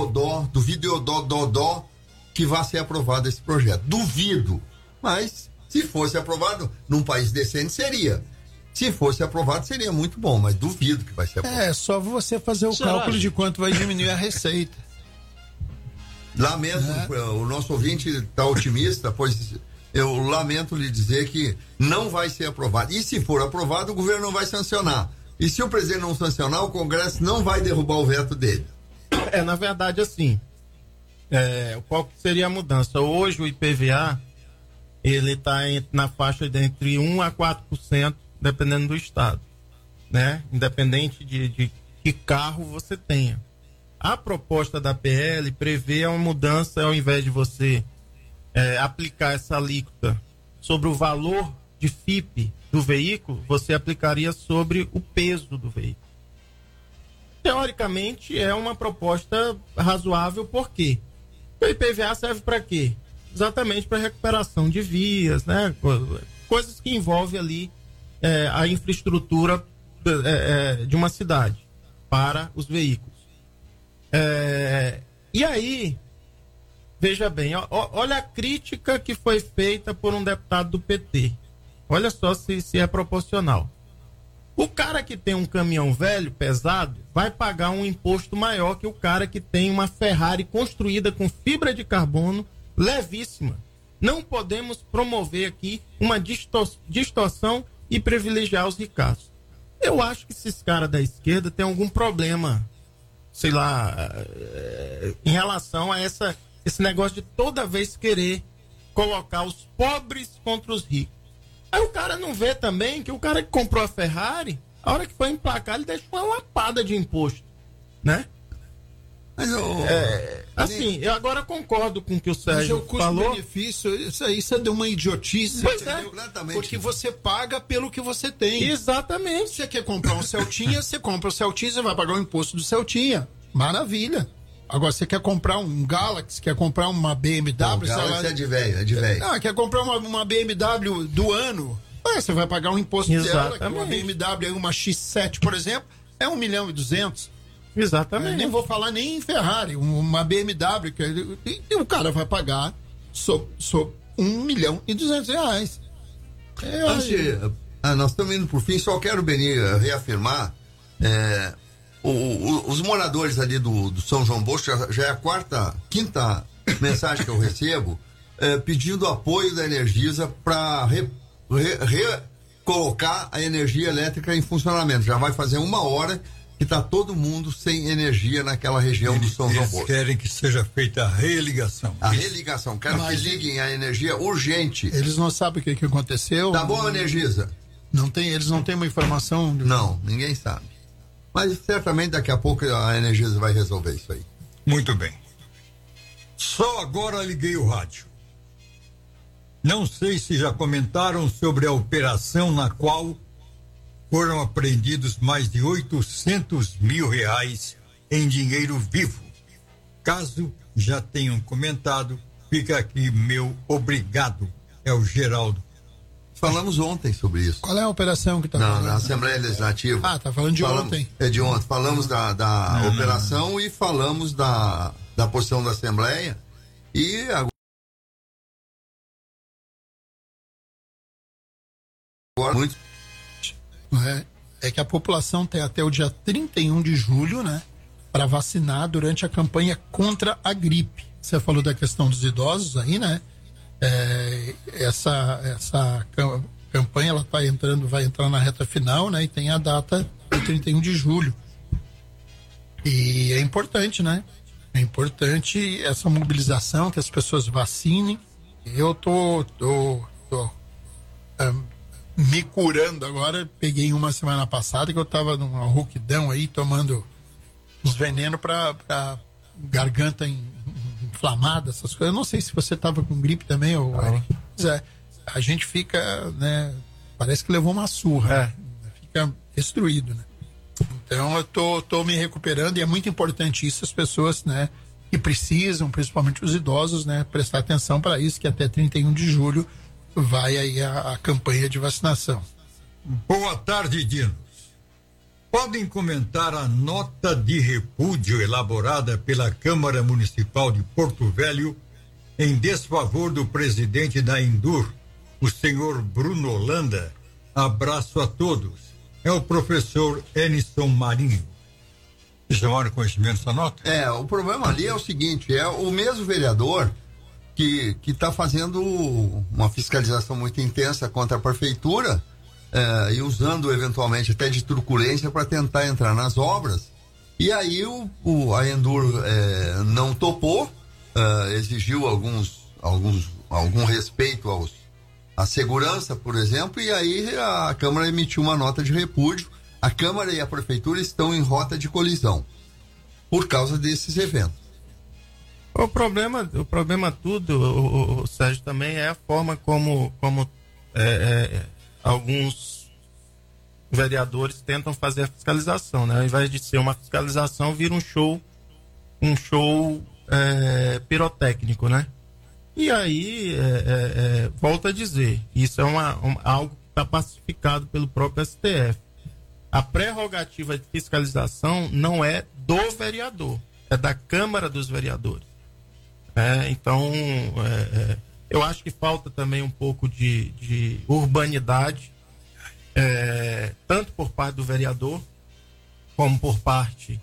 que vá ser aprovado esse projeto. Duvido. Mas, se fosse aprovado, num país decente, seria. Se fosse aprovado, seria muito bom, mas duvido que vai ser aprovado. É só você fazer o cálculo de quanto vai diminuir a receita. Lamento, o nosso ouvinte está otimista, pois eu lamento lhe dizer que não vai ser aprovado. E se for aprovado, o governo não vai sancionar. E se o presidente não sancionar, o Congresso não vai derrubar o veto dele. Na verdade, assim, qual seria a mudança? Hoje o IPVA, ele está na faixa de entre 1% a 4%, dependendo do estado, né? Independente de que carro você tenha. A proposta da PL prevê uma mudança, ao invés de você aplicar essa alíquota sobre o valor de FIPE do veículo, você aplicaria sobre o peso do veículo. Teoricamente, é uma proposta razoável, por quê? O IPVA serve para quê? Exatamente para recuperação de vias, né? Coisas que envolvem ali a infraestrutura de uma cidade para os veículos. E aí, veja bem, olha a crítica que foi feita por um deputado do PT. Olha só se é proporcional. O cara que tem um caminhão velho, pesado, vai pagar um imposto maior que o cara que tem uma Ferrari construída com fibra de carbono levíssima. Não podemos promover aqui uma distorção e privilegiar os ricaços. Eu acho que esses caras da esquerda têm algum problema, sei lá, em relação a esse negócio de toda vez querer colocar os pobres contra os ricos. Aí o cara não vê também que o cara que comprou a Ferrari, a hora que foi emplacar, ele deixa uma lapada de imposto, né? Mas assim, eu agora concordo com o que o Sérgio falou. Custo-benefício, isso é de uma idiotice. Pois é. Porque você paga pelo que você tem. Exatamente. Você quer comprar um Celtinha, você compra o Celtinha, você vai pagar o imposto do Celtinha. Maravilha. Agora, você quer comprar um Galaxy, quer comprar uma BMW... Não, Galaxy é de velho, Não, quer comprar uma BMW do ano, você vai pagar um imposto dela, que uma BMW, uma X7, por exemplo, é 1.200.000. Exatamente. Nem vou falar nem em Ferrari, uma BMW, e o cara vai pagar R$1.200.000. Nós estamos indo por fim, só quero, Beni, reafirmar, os moradores ali do São João Bosco, já é a quinta mensagem que eu recebo, pedindo apoio da Energisa para recolocar a energia elétrica em funcionamento. Já vai fazer 1 hora que está todo mundo sem energia naquela região do São João Bosco. Eles querem que seja feita a religação. Quero que liguem a energia urgente. Eles não sabem o que aconteceu. Tá bom, Energisa? Eles não têm uma informação? Não, ninguém sabe. Mas certamente daqui a pouco a Energisa vai resolver isso aí. Muito bem. Só agora liguei o rádio. Não sei se já comentaram sobre a operação na qual foram apreendidos mais de R$800 mil em dinheiro vivo. Caso já tenham comentado, fica aqui meu obrigado. É o Geraldo. Falamos ontem sobre isso. Qual é a operação que está falando? Na Assembleia Legislativa. Tá falando de ontem. É de ontem. Falamos da operação e falamos da posição da Assembleia. E agora muito. É que a população tem até o dia 31 de julho, né, para vacinar durante a campanha contra a gripe. Você falou da questão dos idosos aí, né? Essa campanha ela vai entrar na reta final, né? E tem a data de 31 de julho. E é importante, né? É importante essa mobilização, que as pessoas vacinem. Eu tô me curando agora. Peguei uma semana passada que eu tava numa rouquidão aí, tomando uns venenos pra garganta inflamada, essas coisas. Eu não sei se você tava com gripe também, Eric. Mas a gente fica, né, parece que levou uma surra, fica destruído, né? Então eu tô me recuperando e é muito importante isso, as pessoas, né, que precisam, principalmente os idosos, né, prestar atenção para isso, que até 31 de julho vai aí a campanha de vacinação. Boa tarde, Dinos. Podem comentar a nota de repúdio elaborada pela Câmara Municipal de Porto Velho em desfavor do presidente da Endur, o senhor Bruno Holanda. Abraço a todos. É o professor Enison Marinho. Vocês chamaram conhecimento dessa nota? O problema ali é o seguinte, é o mesmo vereador que está fazendo uma fiscalização muito intensa contra a prefeitura, e usando eventualmente até de truculência para tentar entrar nas obras. E aí a Endur não topou, exigiu algum respeito à segurança, por exemplo, e aí a Câmara emitiu uma nota de repúdio. A Câmara e a Prefeitura estão em rota de colisão por causa desses eventos. O problema tudo, o Sérgio, também é a forma como alguns vereadores tentam fazer a fiscalização, né? Ao invés de ser uma fiscalização, vira um show pirotécnico, né? E aí, volto a dizer, isso é algo que está pacificado pelo próprio STF. A prerrogativa de fiscalização não é do vereador, é da Câmara dos Vereadores. Então, eu acho que falta também um pouco de urbanidade, tanto por parte do vereador, como por parte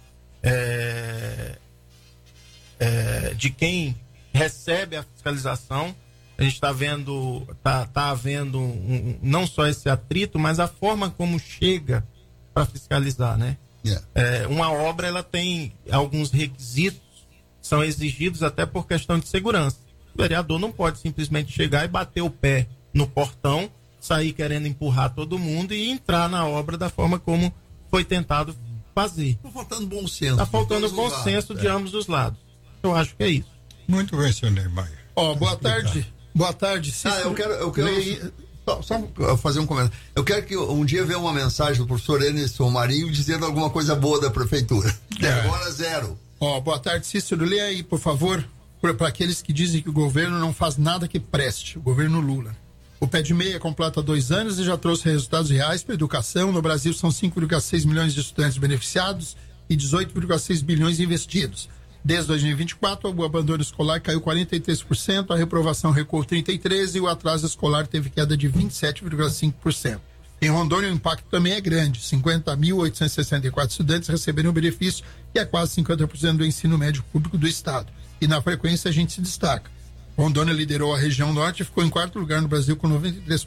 de quem recebe a fiscalização. A gente está vendo, tá havendo não só esse atrito, mas a forma como chega para fiscalizar, né? Uma obra, ela tem alguns requisitos, são exigidos até por questão de segurança. O vereador não pode simplesmente chegar e bater o pé no portão, sair querendo empurrar todo mundo e entrar na obra da forma como foi tentado fazer. Tá faltando bom senso. Tá faltando bom senso de ambos os lados. Eu acho que é isso. Muito bem, senhor Neymar. Boa tarde. Boa tarde, Cícero. Eu quero só fazer um comentário. Eu quero que um dia venha uma mensagem do professor Emerson Marinho dizendo alguma coisa boa da prefeitura. Agora zero. Boa tarde, Cícero. Lê aí, por favor, para aqueles que dizem que o governo não faz nada que preste, o governo Lula. O Pé de Meia completa 2 anos e já trouxe resultados reais para a educação. No Brasil são 5,6 milhões de estudantes beneficiados e 18,6 bilhões investidos. Desde 2024, o abandono escolar caiu 43%, a reprovação recuou 33% e o atraso escolar teve queda de 27,5%. Em Rondônia, o impacto também é grande. 50.864 estudantes receberam o benefício, que é quase 50% do ensino médio público do estado. E na frequência a gente se destaca. Rondônia liderou a região norte e ficou em 4º lugar no Brasil com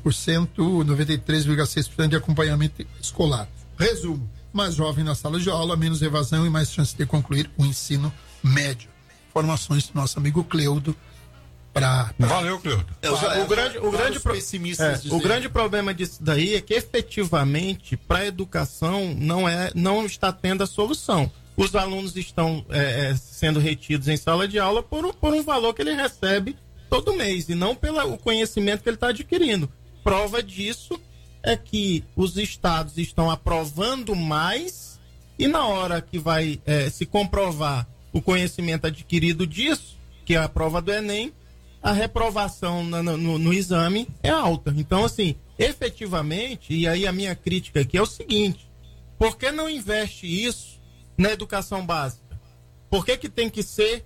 93,6% de acompanhamento escolar. Resumo: mais jovem na sala de aula, menos evasão e mais chance de concluir o ensino médio. Informações do nosso amigo Cleudo. Valeu, Cleudo. O grande problema disso daí é que efetivamente para a educação não está tendo a solução. Os alunos estão sendo retidos em sala de aula por um valor que ele recebe todo mês e não pelo conhecimento que ele está adquirindo. Prova disso é que os estados estão aprovando mais e na hora que vai se comprovar o conhecimento adquirido disso, que é a prova do Enem, a reprovação no exame é alta. Então, assim, efetivamente, e aí a minha crítica aqui é o seguinte: por que não investe isso na educação básica? Por que tem que ser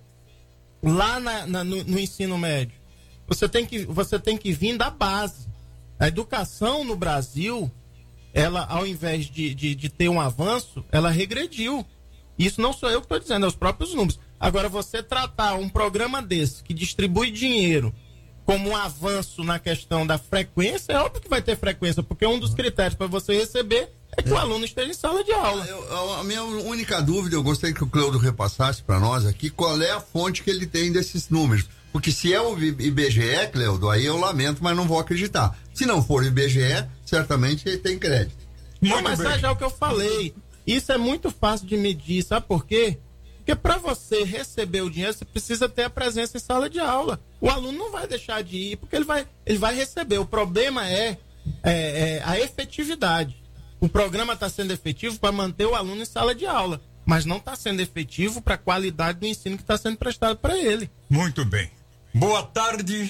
lá no ensino médio? Você tem que vir da base. A educação no Brasil, ela, ao invés de ter um avanço, ela regrediu. Isso não sou eu que estou dizendo, é os próprios números. Agora, você tratar um programa desse, que distribui dinheiro, como um avanço na questão da frequência, é óbvio que vai ter frequência, porque um dos critérios para você receber é que o aluno esteja em sala de aula. A minha única dúvida, eu gostaria que o Cleudo repassasse para nós aqui, qual é a fonte que ele tem desses números. Porque se é o IBGE, Cleudo, aí eu lamento, mas não vou acreditar. Se não for o IBGE, certamente ele tem crédito. Mas é já o que eu falei. Isso é muito fácil de medir, sabe por quê? Porque para você receber o dinheiro, você precisa ter a presença em sala de aula. O aluno não vai deixar de ir, porque ele vai receber. O problema é a efetividade. O programa está sendo efetivo para manter o aluno em sala de aula, mas não está sendo efetivo para a qualidade do ensino que está sendo prestado para ele. Muito bem. Boa tarde.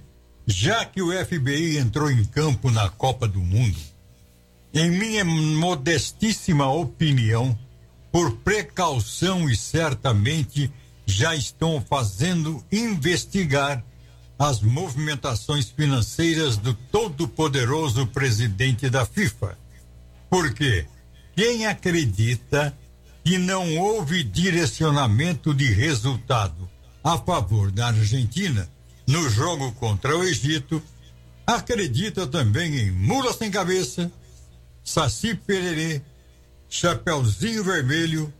Já que o FBI entrou em campo na Copa do Mundo, em minha modestíssima opinião, por precaução e certamente já estão fazendo investigar as movimentações financeiras do todo-poderoso presidente da FIFA. Porque quem acredita que não houve direcionamento de resultado a favor da Argentina no jogo contra o Egito, acredita também em mula sem cabeça, Saci Pererê, Chapeuzinho Vermelho.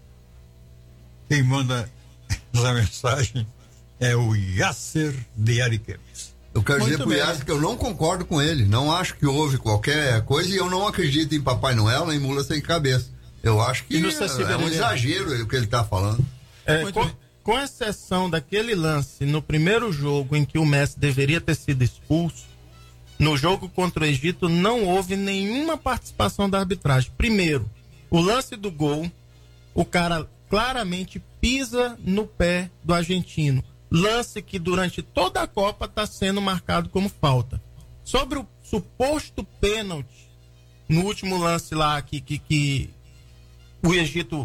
Quem manda essa mensagem é o Yasser de Ariquemes. Eu quero dizer pro Yasser que eu não concordo com ele. Não acho que houve qualquer coisa e eu não acredito em Papai Noel nem mula sem cabeça. Eu acho que é um exagero o que ele está falando. Com exceção daquele lance no primeiro jogo em que o Messi deveria ter sido expulso, no jogo contra o Egito não houve nenhuma participação da arbitragem. Primeiro, o lance do gol, o cara claramente pisa no pé do argentino. Lance que durante toda a Copa está sendo marcado como falta. Sobre o suposto pênalti, no último lance lá que o Egito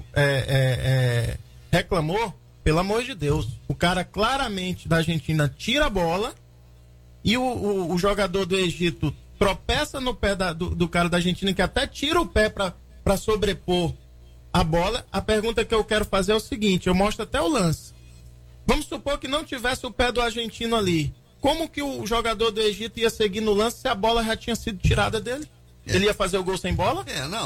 reclamou, pelo amor de Deus, o cara claramente da Argentina tira a bola e o jogador do Egito tropeça no pé do cara da Argentina, que até tira o pé para sobrepor a bola. A pergunta que eu quero fazer é o seguinte, eu mostro até o lance. Vamos supor que não tivesse o pé do argentino ali. Como que o jogador do Egito ia seguir no lance se a bola já tinha sido tirada dele? Ele ia fazer o gol sem bola?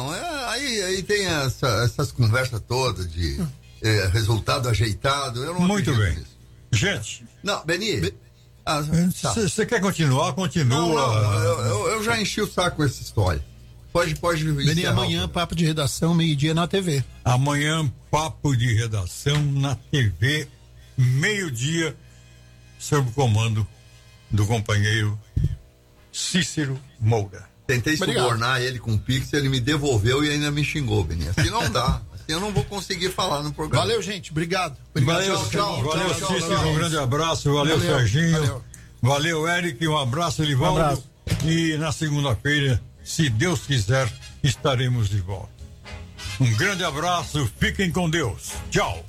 Aí tem essas conversas todas de resultado ajeitado. Eu não Muito bem. Nisso. Gente. Não, Beni. Você quer continuar? Continua. Não, eu já enchi o saco com essa história. Pode Beni, amanhã, papo de redação, meio-dia na TV. Amanhã, papo de redação na TV, meio-dia, sob o comando do companheiro Cícero Moura. Tentei subornar ele com o Pix, ele me devolveu e ainda me xingou, Beni. Assim não dá. Assim eu não vou conseguir falar no programa. Valeu, gente. Obrigado. Valeu, tchau. Valeu, Cícero. Um grande abraço. Valeu, Serginho. Valeu, Eric. Um abraço, Livaldo. E na segunda-feira, se Deus quiser, estaremos de volta. Um grande abraço. Fiquem com Deus. Tchau.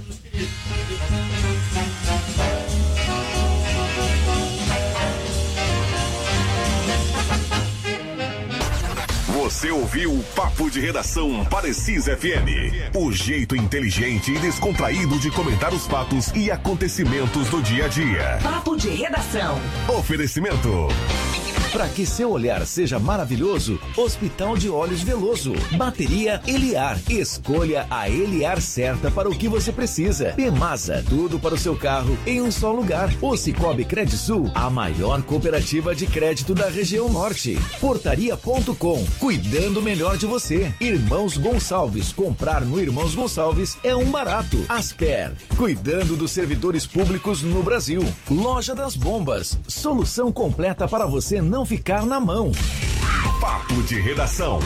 Você ouviu o Papo de Redação Parecis FM. O jeito inteligente e descontraído de comentar os fatos e acontecimentos do dia a dia. Papo de Redação. Oferecimento. Para que seu olhar seja maravilhoso, Hospital de Olhos Veloso. Bateria Eliar. Escolha a Eliar certa para o que você precisa. Pemasa, tudo para o seu carro em um só lugar. O Cicobi Credisul, a maior cooperativa de crédito da região norte. Portaria.com, cuidando melhor de você. Irmãos Gonçalves, comprar no Irmãos Gonçalves é um barato. Asper, cuidando dos servidores públicos no Brasil. Loja das Bombas, solução completa para você não ficar na mão. Papo de Redação.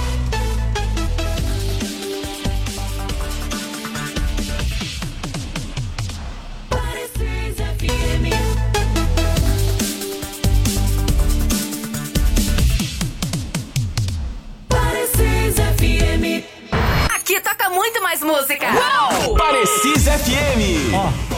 Parecis FM. Aqui toca muito mais música. Uau! Parecis FM.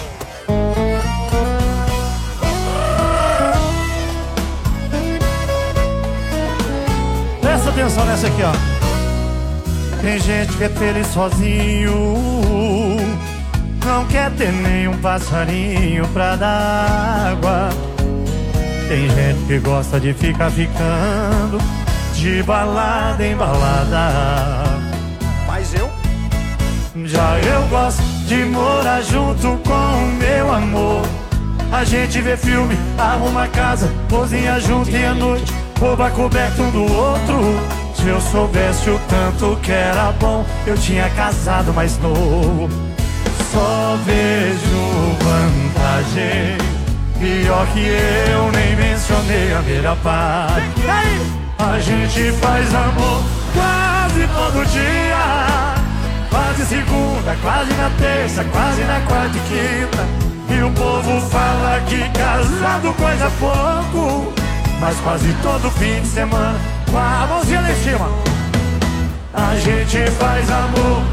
Presta atenção nessa aqui, ó. Tem gente que é feliz sozinho, não quer ter nenhum passarinho pra dar água. Tem gente que gosta de ficar ficando de balada em balada. Mas eu gosto de morar junto com o meu amor. A gente vê filme, arruma casa, cozinha junto e à noite rouba coberto um do outro. Se eu soubesse o tanto que era bom, eu tinha casado mais novo. Só vejo vantagem, pior que eu nem mencionei a melhor parte. A gente faz amor quase todo dia, quase segunda, quase na terça, quase na quarta e quinta. E o povo fala que casado coisa pouco, mas quase todo fim de semana, com a mãozinha lá em cima, a gente faz amor.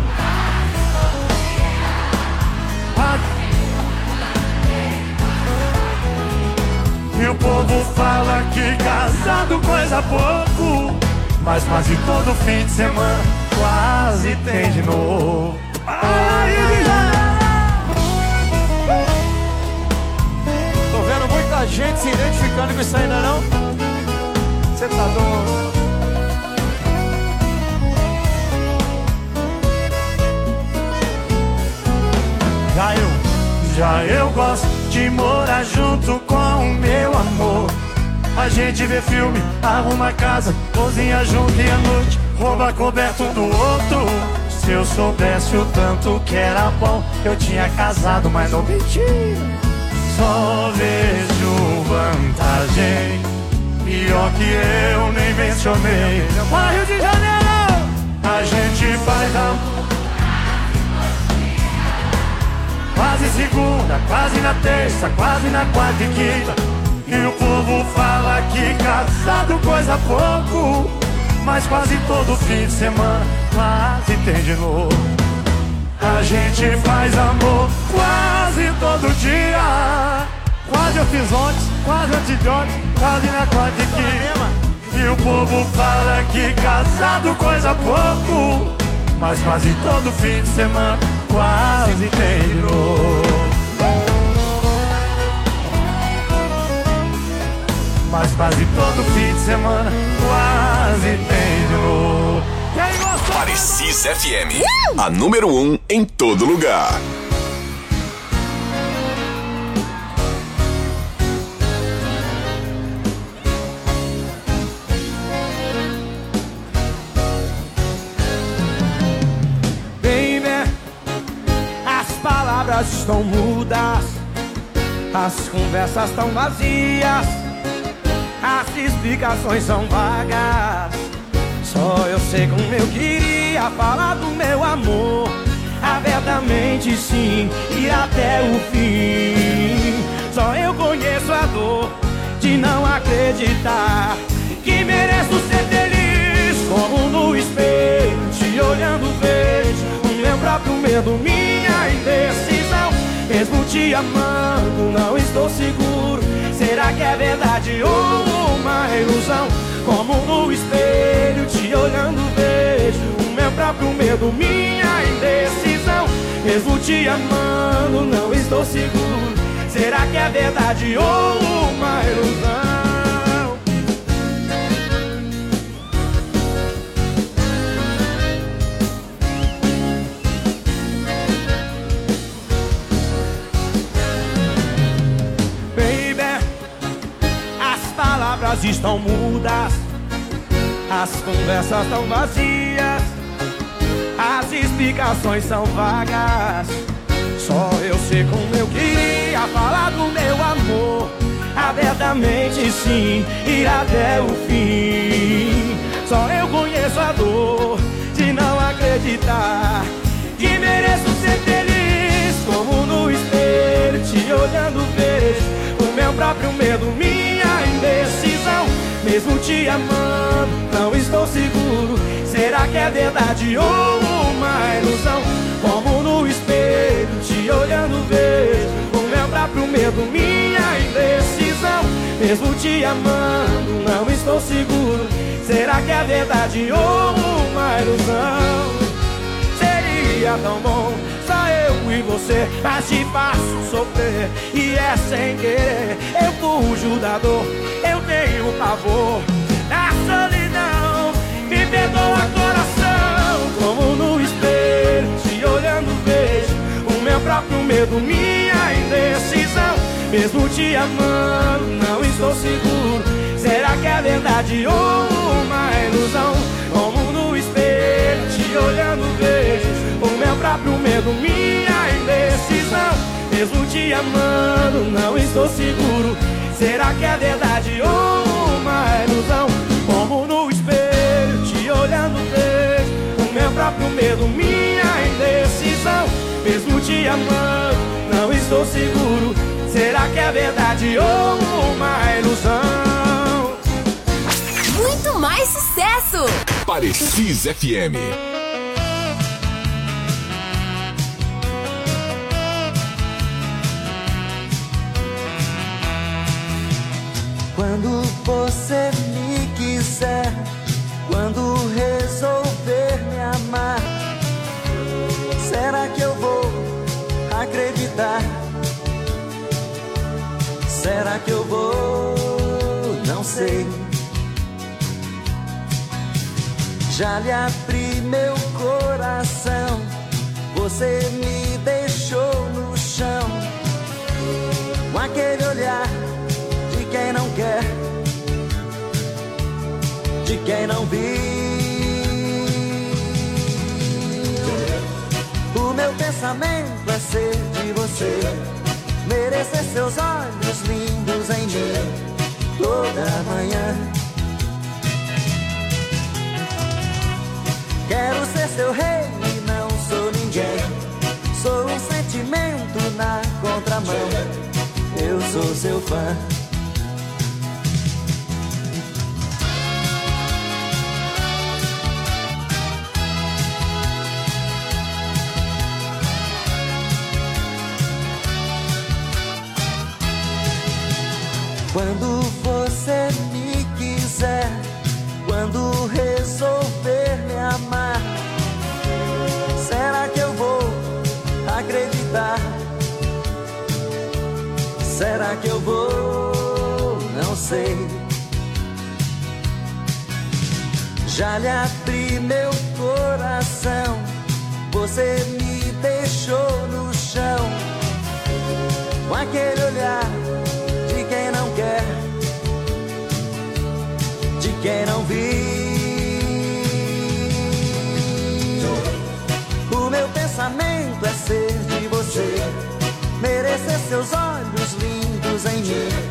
E o povo fala que casado coisa pouco, mas quase todo fim de semana quase tem de novo. Tô vendo muita gente se identificando com isso aí, não é não? Você tá doido? Já eu gosto de morar junto com o meu amor. A gente vê filme, arruma casa, cozinha junto e à noite rouba coberto um do outro. Se eu soubesse o tanto que era bom, eu tinha casado, mas não menti. Só vejo vantagem, pior que eu nem mencionei. Rio de Janeiro, a gente faz amor quase segunda, quase na terça, quase na quarta e quinta. E o povo fala que casado coisa pouco, mas quase todo fim de semana quase tem de novo. A gente faz amor quase todo dia, quase eu fiz ontem, quase antes de ontem, quase na quarta e quinta. E o povo fala que casado coisa pouco, mas quase todo fim de semana quase tem de novo. Mas quase todo fim de semana quase tem de novo. Parecis FM, a número 1 em todo lugar. palavras estão mudas, as conversas estão vazias, as explicações são vagas. Só eu sei como eu queria falar do meu amor, abertamente sim, e até o fim. Só eu conheço a dor de não acreditar que mereço ser feliz. Como no espelho, te olhando vejo o meu próprio medo, minha indecisão. Mesmo te amando, não estou seguro. Será que é verdade ou uma ilusão? Como no espelho, te olhando vejo o meu próprio medo, minha indecisão. Mesmo te amando, não estou seguro. Será que é verdade ou uma ilusão? Palavras estão mudas, as conversas estão vazias, as explicações são vagas. Só eu sei como eu queria falar do meu amor, abertamente sim, ir até o fim. Só eu conheço a dor de não acreditar que mereço ser feliz. Como no espelho, te olhando vejo o meu próprio medo, minha indecisão. Mesmo te amando, não estou seguro. Será que é verdade ou uma ilusão? Como no espelho, te olhando vejo o meu próprio medo, minha indecisão. Mesmo te amando, não estou seguro. Será que é verdade ou uma ilusão? Seria tão bom só eu e você, mas te faço sofrer e é sem querer. Eu fujo da dor, eu tenho pavor da solidão. Me perdoa, coração. Como no espelho, te olhando vejo o meu próprio medo, minha indecisão. Mesmo te amando, não estou seguro. Será que é verdade ou uma ilusão? Como no espelho, te olhando vejo o meu próprio medo, minha indecisão. Mesmo te amando, não estou seguro. Será que é verdade ou uma ilusão? Como no espelho, te olhando vejo o meu próprio medo, minha indecisão. Mesmo te amando, não estou seguro. Será que é verdade ou uma ilusão? Muito mais sucesso! Parecis FM. Quando você me quiser, quando resolver me amar, será que eu vou acreditar? Será que eu vou? Não sei. Já lhe abri meu coração, você me deixou no chão, com aquele olhar de quem não quer, de quem não viu. O meu pensamento é ser de você, merecer seus olhos lindos em mim toda manhã. Quero ser seu rei e não sou ninguém, sou um sentimento na contramão, eu sou seu fã. Quando você me quiser, quando resolver me amar, será que eu vou acreditar? Será que eu vou? Não sei. Já lhe abri meu coração, você me deixou no chão, com aquele olhar de quem não quer, de quem não viu. O meu pensamento é ser de você, seus olhos lindos em mim.